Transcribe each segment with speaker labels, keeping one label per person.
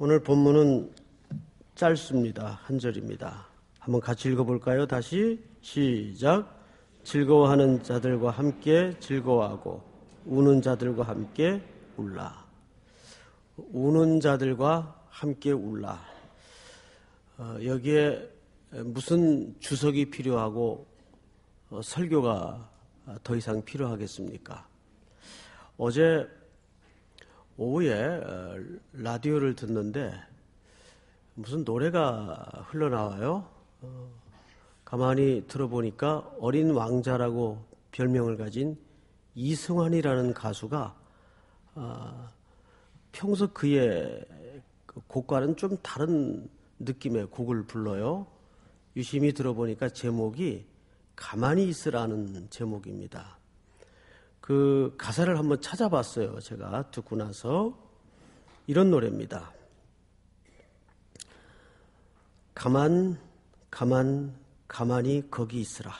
Speaker 1: 오늘 본문은 짧습니다. 한 절입니다. 한번 같이 읽어볼까요? 다시 시작. 즐거워하는 자들과 함께 즐거워하고 우는 자들과 함께 울라. 우는 자들과 함께 울라. 여기에 무슨 주석이 필요하고 설교가 더 이상 필요하겠습니까? 어제 오후에 라디오를 듣는데 무슨 노래가 흘러나와요. 가만히 들어보니까 어린 왕자라고 별명을 가진 이승환이라는 가수가 평소 그의 곡과는 좀 다른 느낌의 곡을 불러요. 유심히 들어보니까 제목이 가만히 있으라는 제목입니다. 그 가사를 한번 찾아봤어요. 제가 듣고 나서 이런 노래입니다. 가만히 거기 있으라.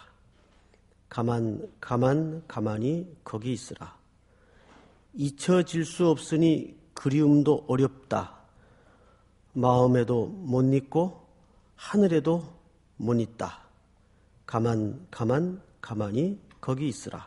Speaker 1: 가만히 거기 있으라. 잊혀질 수 없으니 그리움도 어렵다. 마음에도 못 잊고 하늘에도 못 있다. 가만히 거기 있으라.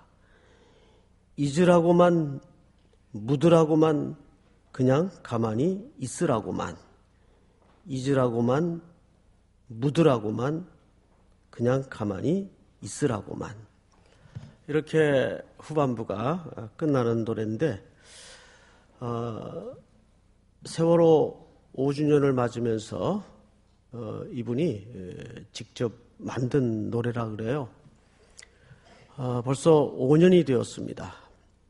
Speaker 1: 잊으라고만 묻으라고만 그냥 가만히 있으라고만. 잊으라고만 묻으라고만 그냥 가만히 있으라고만. 이렇게 후반부가 끝나는 노래인데 세월호 5주년을 맞으면서 이분이 직접 만든 노래라 그래요. 벌써 5년이 되었습니다.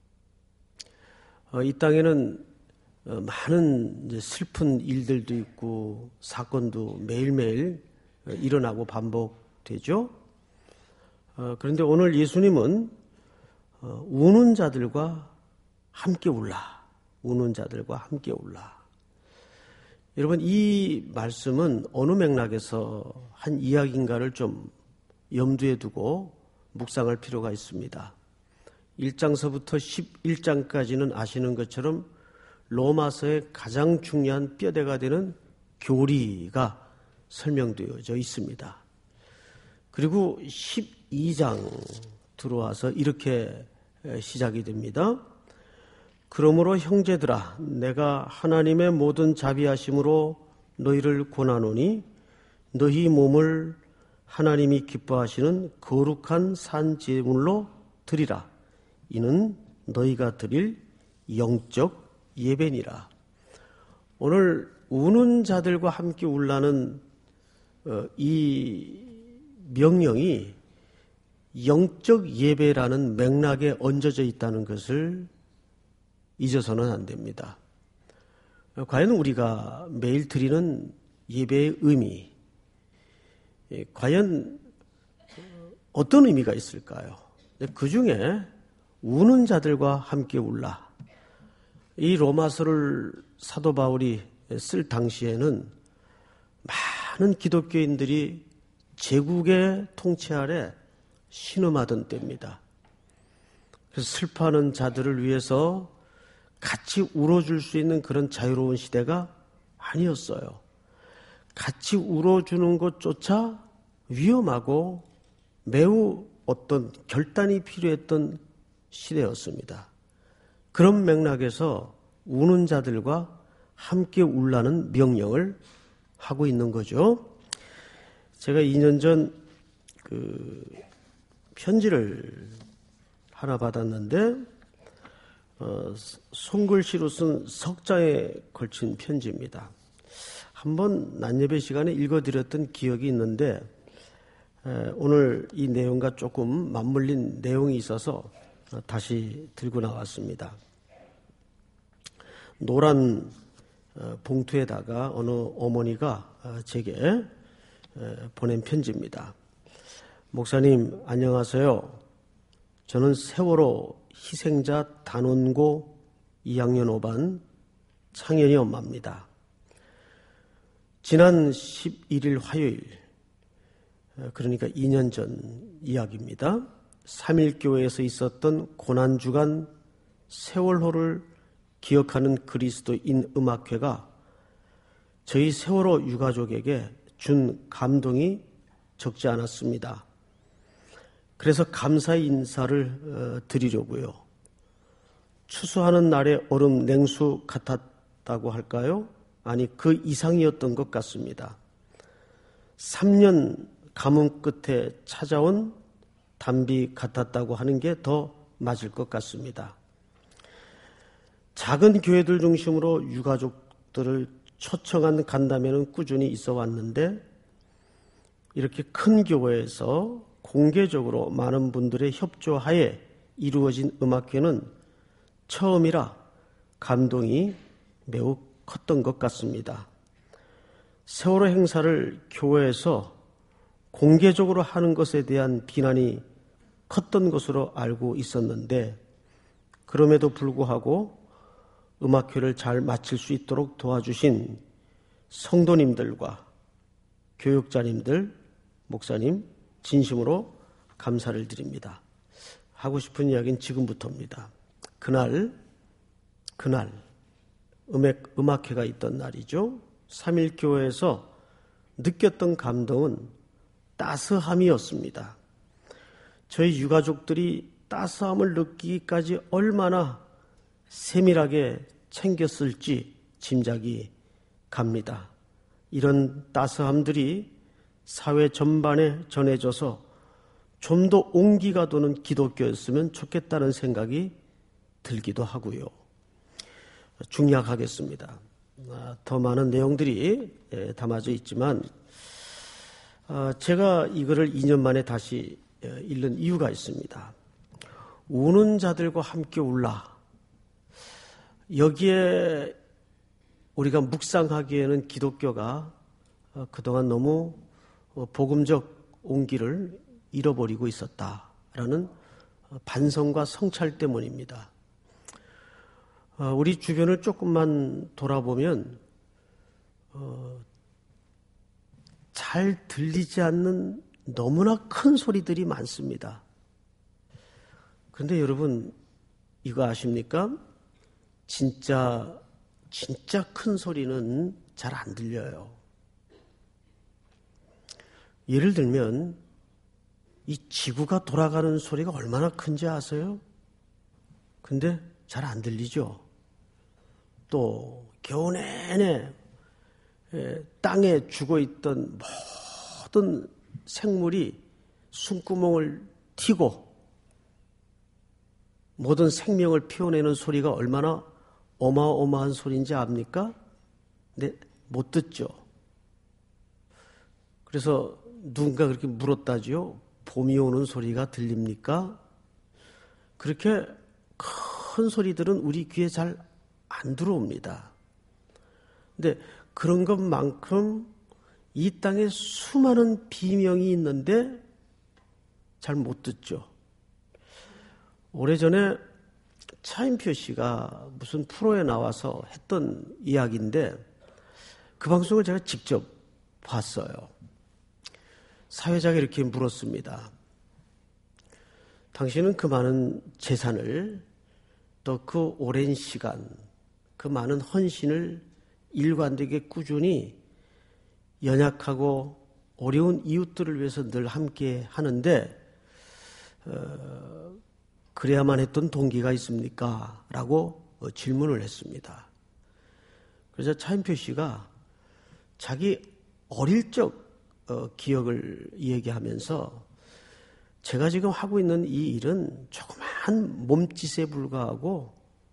Speaker 1: 이 땅에는 많은 이제 슬픈 일들도 있고 사건도 매일매일 일어나고 반복되죠. 그런데 오늘 예수님은 우는 자들과 함께 울라. 우는 자들과 함께 울라. 여러분, 이 말씀은 어느 맥락에서 한 이야기인가를 좀 염두에 두고 묵상할 필요가 있습니다. 1장서부터 11장까지는 아시는 것처럼 로마서의 가장 중요한 뼈대가 되는 교리가 설명되어져 있습니다. 그리고 12장 들어와서 이렇게 시작이 됩니다. 그러므로 형제들아, 내가 하나님의 모든 자비하심으로 너희를 권하노니 너희 몸을 하나님이 기뻐하시는 거룩한 산 제물로 드리라. 이는 너희가 드릴 영적 예배니라. 오늘 우는 자들과 함께 울라는 이 명령이 영적 예배라는 맥락에 얹어져 있다는 것을 잊어서는 안 됩니다. 과연 우리가 매일 드리는 예배의 의미, 과연 어떤 의미가 있을까요? 그 중에 우는 자들과 함께 울라. 이 로마서를 사도 바울이 쓸 당시에는 많은 기독교인들이 제국의 통치 아래 신음하던 때입니다. 그래서 슬퍼하는 자들을 위해서 같이 울어줄 수 있는 그런 자유로운 시대가 아니었어요. 같이 울어주는 것조차 위험하고 매우 어떤 결단이 필요했던 시대였습니다. 그런 맥락에서 우는 자들과 함께 울라는 명령을 하고 있는 거죠. 제가 2년 전 편지를 하나 받았는데 손글씨로 쓴 석장에 걸친 편지입니다. 한번 낮예배 시간에 읽어드렸던 기억이 있는데 오늘 이 내용과 조금 맞물린 내용이 있어서 다시 들고 나왔습니다. 노란 봉투에다가 어느 어머니가 제게 보낸 편지입니다. 목사님 안녕하세요. 저는 세월호 희생자 단원고 2학년 5반 창현이 엄마입니다. 지난 11일 화요일, 그러니까 2년 전 이야기입니다. 3.1교회에서 있었던 고난주간 세월호를 기억하는 그리스도인 음악회가 저희 세월호 유가족에게 준 감동이 적지 않았습니다. 그래서 감사의 인사를 드리려고요. 추수하는 날의 얼음 냉수 같았다고 할까요? 아니, 그 이상이었던 것 같습니다. 3년 가뭄 끝에 찾아온 단비 같았다고 하는 게 더 맞을 것 같습니다. 작은 교회들 중심으로 유가족들을 초청한 간담회는 꾸준히 있어 왔는데 이렇게 큰 교회에서 공개적으로 많은 분들의 협조하에 이루어진 음악회는 처음이라 감동이 매우 컸던 것 같습니다. 세월호 행사를 교회에서 공개적으로 하는 것에 대한 비난이 컸던 것으로 알고 있었는데 그럼에도 불구하고 음악회를 잘 마칠 수 있도록 도와주신 성도님들과 교육자님들, 목사님 진심으로 감사를 드립니다. 하고 싶은 이야기는 지금부터입니다. 그날 음악회가 있던 날이죠. 3.1교회에서 느꼈던 감동은 따스함이었습니다. 저희 유가족들이 따스함을 느끼기까지 얼마나 세밀하게 챙겼을지 짐작이 갑니다. 이런 따스함들이 사회 전반에 전해져서 좀 더 온기가 도는 기독교였으면 좋겠다는 생각이 들기도 하고요. 중략하겠습니다. 더 많은 내용들이 담아져 있지만 제가 이거를 2년 만에 다시 읽는 이유가 있습니다. 우는 자들과 함께 울라. 여기에 우리가 묵상하기에는 기독교가 그동안 너무 복음적 온기를 잃어버리고 있었다라는 반성과 성찰 때문입니다. 우리 주변을 조금만 돌아보면 잘 들리지 않는 너무나 큰 소리들이 많습니다. 그런데 여러분 이거 아십니까? 진짜 큰 소리는 잘 안 들려요. 예를 들면 이 지구가 돌아가는 소리가 얼마나 큰지 아세요? 근데 잘 안 들리죠. 또 겨우 내내 땅에 죽어있던 모든 생물이 숨구멍을 튀고 모든 생명을 피워내는 소리가 얼마나 어마어마한 소리인지 압니까? 네, 못 듣죠. 그래서 누군가 그렇게 물었다지요. 봄이 오는 소리가 들립니까? 그렇게 큰 소리들은 우리 귀에 잘 안 들어옵니다. 근데 그런 것만큼 이 땅에 수많은 비명이 있는데 잘 못 듣죠. 오래전에 차인표 씨가 무슨 프로에 나와서 했던 이야기인데 그 방송을 제가 직접 봤어요. 사회자가 이렇게 물었습니다. 당신은 그 많은 재산을 또 그 오랜 시간 그 많은 헌신을 일관되게 꾸준히 연약하고 어려운 이웃들을 위해서 늘 함께 하는데 그래야만 했던 동기가 있습니까? 라고 질문을 했습니다. 그래서 차인표 씨가 자기 어릴 적 기억을 얘기하면서 제가 지금 하고 있는 이 일은 조그만 몸짓에 불과하고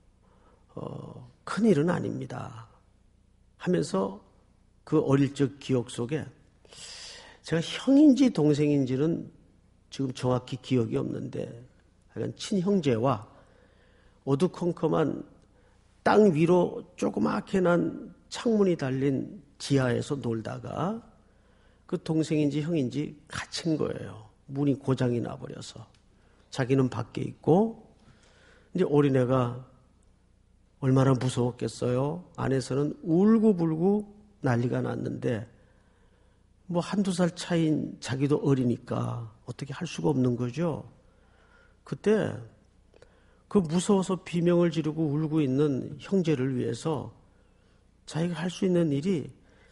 Speaker 1: 큰 일은 아닙니다. 하면서 그 어릴 적 기억 속에 제가 형인지 동생인지는 지금 정확히 기억이 없는데 하여간 친형제와 어두컴컴한 땅 위로 조그맣게 난 창문이 달린 지하에서 놀다가 그 동생인지 형인지 갇힌 거예요. 문이 고장이 나버려서. 자기는 밖에 있고 이제 어린애가 얼마나 무서웠겠어요. 안에서는 울고불고 난리가 났는데 뭐 한두 살 차이인 자기도 어리니까 어떻게 할 수가 없는 거죠. 그때 그 무서워서 비명을 지르고 울고 있는 형제를 위해서 자기가 할 수 있는 일이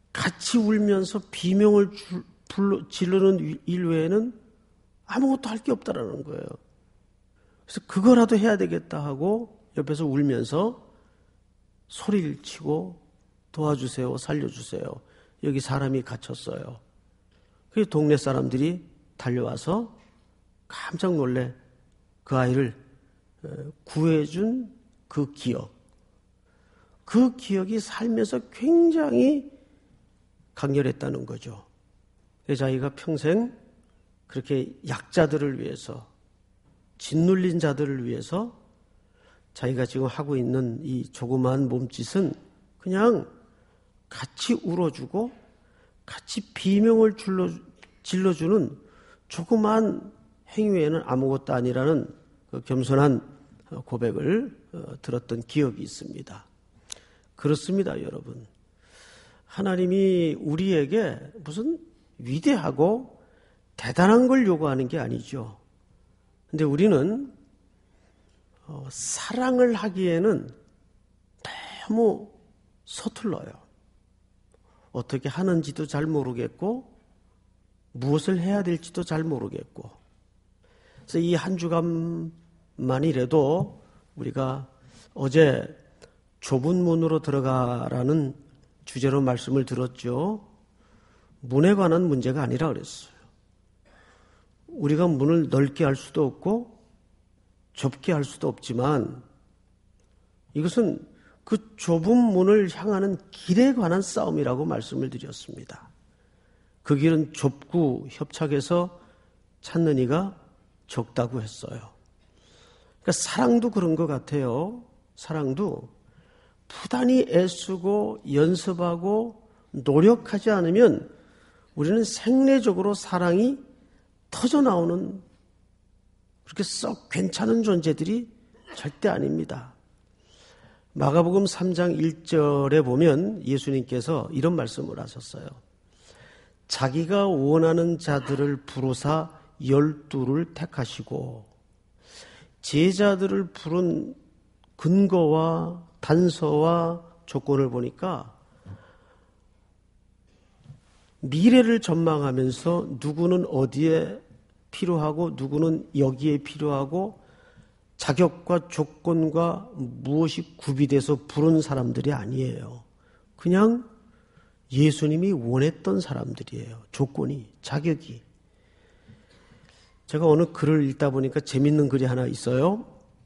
Speaker 1: 같이 울면서 비명을 지르는 일 외에는 아무것도 할 게 없다라는 거예요. 그래서 그거라도 해야 되겠다 하고 옆에서 울면서 소리를 치고 도와주세요, 살려주세요. 여기 사람이 갇혔어요. 그래서 동네 사람들이 달려와서 깜짝 놀래 그 아이를 구해준 그 기억. 그 기억이 살면서 굉장히 강렬했다는 거죠. 그래서 자기가 평생 그렇게 약자들을 위해서, 짓눌린 자들을 위해서 자기가 지금 하고 있는 이 조그마한 몸짓은 그냥 같이 울어주고 같이 비명을 질러주는 조그마한 행위 외에는 아무것도 아니라는 그 겸손한 고백을 들었던 기억이 있습니다. 그렇습니다, 여러분. 하나님이 우리에게 무슨 위대하고 대단한 걸 요구하는 게 아니죠. 근데 우리는 사랑을 하기에는 너무 서툴러요. 어떻게 하는지도 잘 모르겠고 무엇을 해야 될지도 잘 모르겠고. 그래서 이 한 주간만이라도 우리가 어제 좁은 문으로 들어가라는 주제로 말씀을 들었죠. 문에 관한 문제가 아니라 그랬어요. 우리가 문을 넓게 할 수도 없고 좁게 할 수도 없지만 이것은 그 좁은 문을 향하는 길에 관한 싸움이라고 말씀을 드렸습니다. 그 길은 좁고 협착해서 찾는 이가 적다고 했어요. 그러니까 사랑도 그런 것 같아요. 사랑도 부단히 애쓰고 연습하고 노력하지 않으면 우리는 생리적으로 사랑이 터져나오는 그렇게 썩 괜찮은 존재들이 절대 아닙니다. 마가복음 3장 1절에 보면 예수님께서 이런 말씀을 하셨어요. 자기가 원하는 자들을 부르사 12를 택하시고 제자들을 부른 근거와 단서와 조건을 보니까 미래를 전망하면서 누구는 어디에 필요하고 누구는 여기에 필요하고 자격과 조건과 무엇이 구비돼서 부른 사람들이 아니에요. 그냥 예수님이 원했던 사람들이에요. 조건이, 자격이. 제가 어느 글을 읽다 보니까 재밌는 글이 하나 있어요.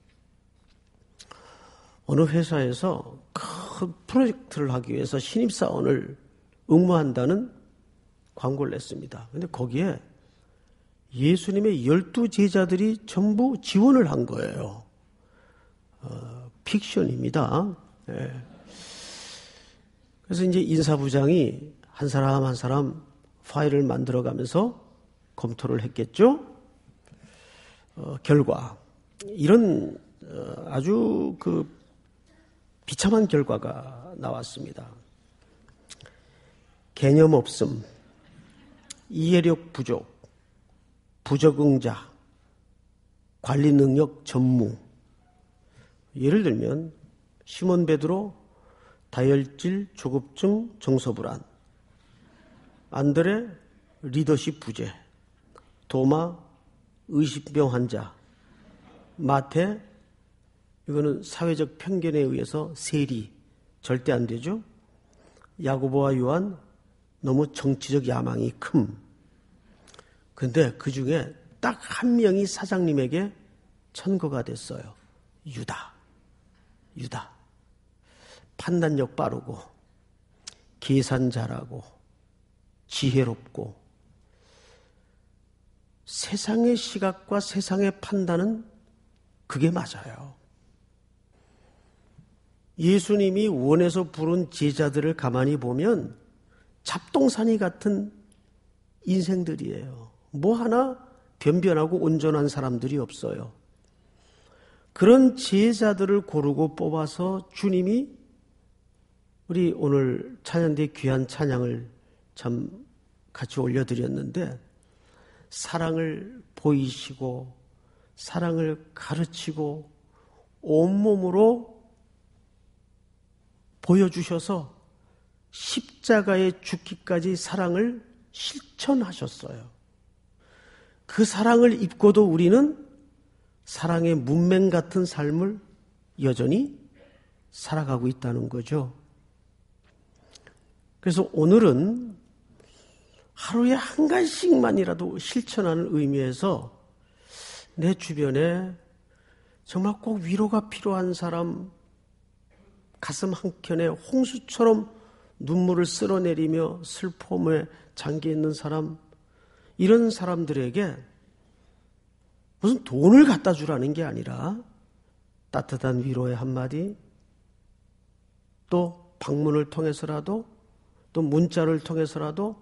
Speaker 1: 어느 회사에서 큰 프로젝트를 하기 위해서 신입사원을 응모한다는 광고를 냈습니다. 그런데 거기에 예수님의 12제자들이 전부 지원을 한 거예요. 픽션입니다. 네. 그래서 이제 인사부장이 한 사람 한 사람 파일을 만들어가면서 검토를 했겠죠. 결과 이런 아주 그 비참한 결과가 나왔습니다. 개념 없음, 이해력 부족, 부적응자, 관리 능력 전무. 예를 들면 시몬 베드로 다혈질 조급증 정서불안, 안드레 리더십 부재, 도마 의심병 환자, 마태 이거는 사회적 편견에 의해서 세리 절대 안 되죠. 야고보와 요한 너무 정치적 야망이 큼. 그런데 그 중에 딱 한 명이 사장님에게 천거가 됐어요. 유다. 판단력 빠르고 계산 잘하고 지혜롭고 세상의 시각과 세상의 판단은 그게 맞아요. 예수님이 원해서 부른 제자들을 가만히 보면 잡동사니 같은 인생들이에요. 뭐 하나 변변하고 온전한 사람들이 없어요. 그런 제자들을 고르고 뽑아서 주님이 우리 오늘 찬양대 귀한 찬양을 참 같이 올려드렸는데 사랑을 보이시고 사랑을 가르치고 온몸으로 보여주셔서 십자가에 죽기까지 사랑을 실천하셨어요. 그 사랑을 입고도 우리는 사랑의 문맹 같은 삶을 여전히 살아가고 있다는 거죠. 그래서 오늘은 하루에 한 가지씩만이라도 실천하는 의미에서 내 주변에 정말 꼭 위로가 필요한 사람, 가슴 한켠에 홍수처럼 눈물을 쓸어내리며 슬픔에 잠겨있는 사람, 이런 사람들에게 무슨 돈을 갖다 주라는 게 아니라 따뜻한 위로의 한마디, 또 방문을 통해서라도, 또 문자를 통해서라도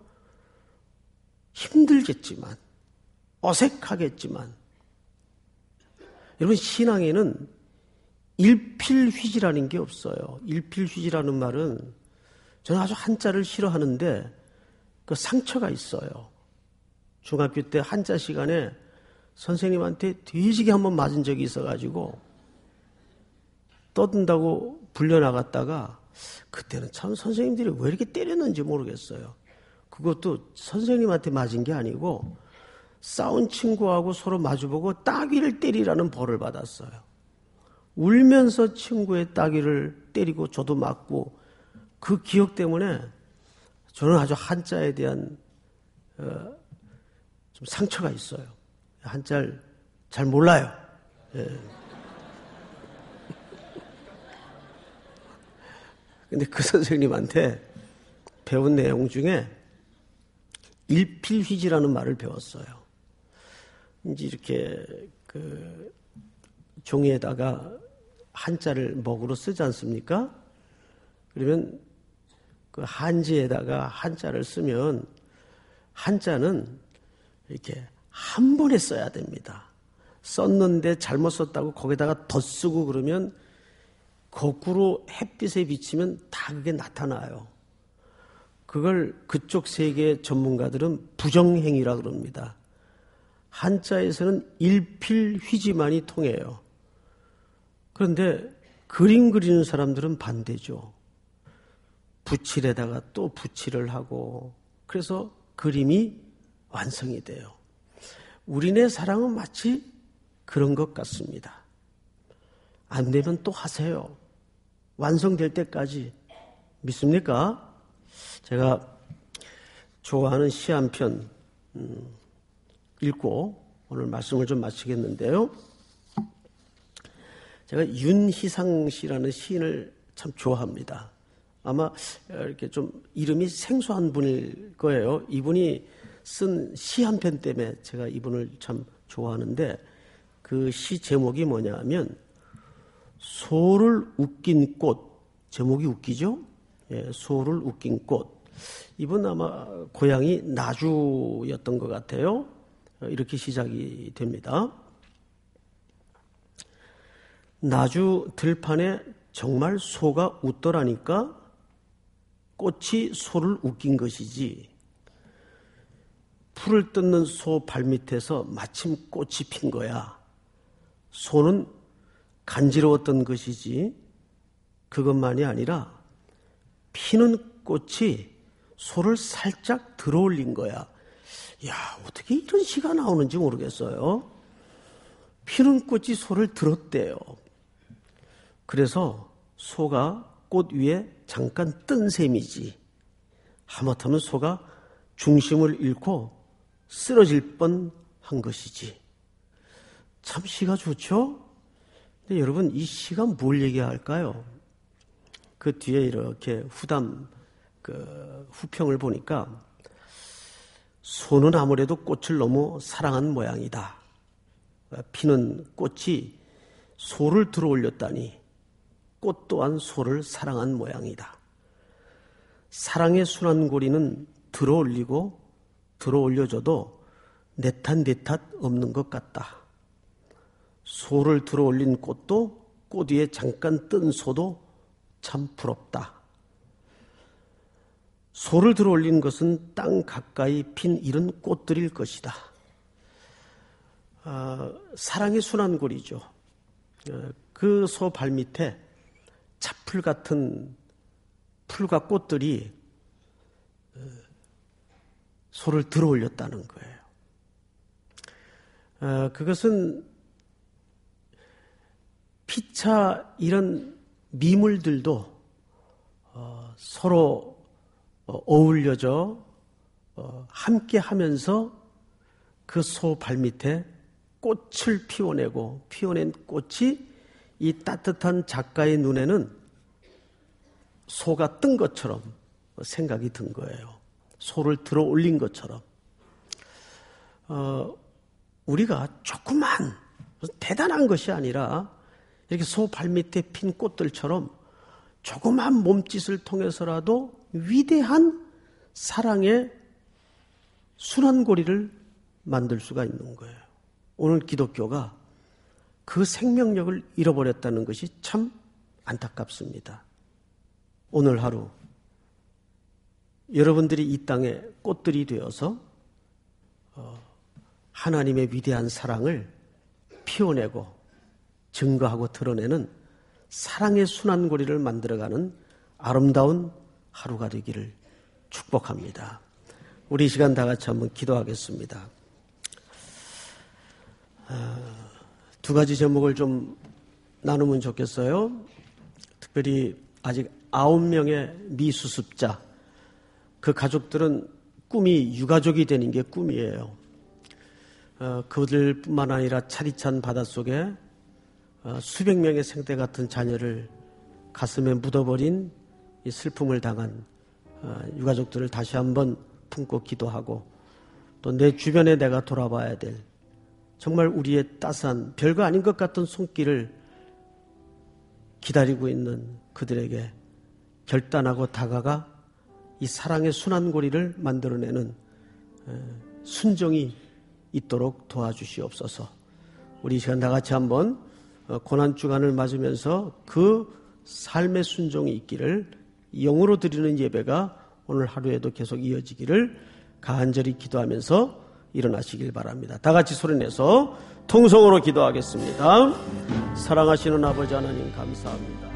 Speaker 1: 힘들겠지만, 어색하겠지만, 여러분, 신앙에는 일필휘지라는 게 없어요. 일필휘지라는 말은 저는 아주 한자를 싫어하는데 그 상처가 있어요. 중학교 때 한자 시간에 선생님한테 뒤지게 한번 맞은 적이 있어가지고 떠든다고 불려나갔다가 그때는 참 선생님들이 왜 이렇게 때렸는지 모르겠어요. 그것도 선생님한테 맞은 게 아니고 싸운 친구하고 서로 마주보고 따귀를 때리라는 벌을 받았어요. 울면서 친구의 따귀를 때리고 저도 맞고 그 기억 때문에 저는 아주 한자에 대한 좀 상처가 있어요. 한자를 잘 몰라요. 예. 근데 그 선생님한테 배운 내용 중에 일필휘지라는 말을 배웠어요. 이제 이렇게 그 종이에다가 한자를 먹으로 쓰지 않습니까? 그러면 그 한지에다가 한자를 쓰면 한자는 이렇게 한 번에 써야 됩니다. 썼는데 잘못 썼다고 거기다가 덧 쓰고 그러면 거꾸로 햇빛에 비치면 다 그게 나타나요. 그걸 그쪽 세계 전문가들은 부정행위라 그럽니다. 한자에서는 일필휘지만이 통해요. 그런데 그림 그리는 사람들은 반대죠. 붓칠에다가 또 붓칠을 하고 그래서 그림이 완성이 돼요. 우리네 사랑은 마치 그런 것 같습니다. 안 되면 또 하세요. 완성될 때까지. 믿습니까? 제가 좋아하는 시 한 편 읽고 오늘 말씀을 좀 마치겠는데요. 제가 윤희상 씨라는 시인을 참 좋아합니다. 아마 이렇게 좀 이름이 생소한 분일 거예요. 이분이 쓴 시 한 편 때문에 제가 이분을 참 좋아하는데 그 시 제목이 뭐냐면 소를 웃긴 꽃. 제목이 웃기죠? 예, 소를 웃긴 꽃. 이분 아마 고향이 나주였던 것 같아요. 이렇게 시작이 됩니다. 나주 들판에 정말 소가 웃더라니까 꽃이 소를 웃긴 것이지. 풀을 뜯는 소 발밑에서 마침 꽃이 핀 거야. 소는 간지러웠던 것이지 그것만이 아니라 피는 꽃이 소를 살짝 들어올린 거야. 야, 어떻게 이런 시가 나오는지 모르겠어요. 피는 꽃이 소를 들었대요. 그래서 소가 꽃 위에 잠깐 뜬 셈이지. 하마터면 소가 중심을 잃고 쓰러질 뻔한 것이지. 참 시가 좋죠? 근데 여러분 이 시가 뭘 얘기할까요? 그 뒤에 이렇게 후평을 보니까 소는 아무래도 꽃을 너무 사랑한 모양이다. 피는 꽃이 소를 들어올렸다니 꽃 또한 소를 사랑한 모양이다. 사랑의 순환고리는 들어올리고 들어올려줘도 내 탓 없는 것 같다. 소를 들어올린 꽃도 꽃 위에 잠깐 뜬 소도 참 부럽다. 소를 들어올린 것은 땅 가까이 핀 이런 꽃들일 것이다. 사랑의 순환고리죠. 그 소 발밑에 차풀 같은 풀과 꽃들이 소를 들어 올렸다는 거예요. 그것은 피차 이런 미물들도 서로 어울려져 함께 하면서 그 소 발밑에 꽃을 피워내고 피워낸 꽃이 이 따뜻한 작가의 눈에는 소가 뜬 것처럼 생각이 든 거예요. 소를 들어 올린 것처럼. 우리가 조그만 대단한 것이 아니라 이렇게 소 발밑에 핀 꽃들처럼 조그만 몸짓을 통해서라도 위대한 사랑의 순환고리를 만들 수가 있는 거예요. 오늘 기독교가 그 생명력을 잃어버렸다는 것이 참 안타깝습니다. 오늘 하루 여러분들이 이 땅에 꽃들이 되어서 하나님의 위대한 사랑을 피워내고 증거하고 드러내는 사랑의 순환고리를 만들어가는 아름다운 하루가 되기를 축복합니다. 우리 이 시간 다 같이 한번 기도하겠습니다. 두 가지 제목을 좀 나누면 좋겠어요. 특별히 아직 9명의 미수습자, 그 가족들은 꿈이 유가족이 되는 게 꿈이에요. 그들뿐만 아니라 차디찬 바닷속에 수백 명의 생태 같은 자녀를 가슴에 묻어버린 이 슬픔을 당한 유가족들을 다시 한번 품고 기도하고, 또 내 주변에 내가 돌아봐야 될 정말 우리의 따스한 별거 아닌 것 같은 손길을 기다리고 있는 그들에게 결단하고 다가가 이 사랑의 순환고리를 만들어내는 순종이 있도록 도와주시옵소서. 우리 이 시간 다 같이 한번 고난주간을 맞으면서 그 삶의 순종이 있기를, 영으로 드리는 예배가 오늘 하루에도 계속 이어지기를 간절히 기도하면서 일어나시길 바랍니다. 다 같이 소리내서 통성으로 기도하겠습니다. 사랑하시는 아버지 하나님 감사합니다.